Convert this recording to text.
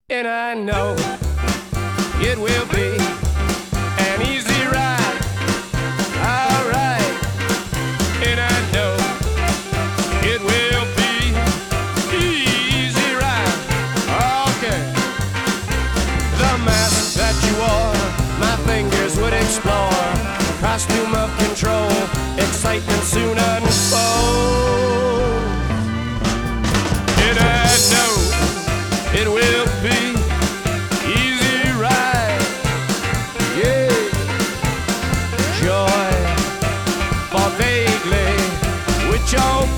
And I know it will be an easy ride, alright. And I know it will be easy ride, okay. The mask that you wore, my fingers would explore. Costume of control, excitement soon unfold. And I know it will be easy ride, yeah. Joy for vaguely with your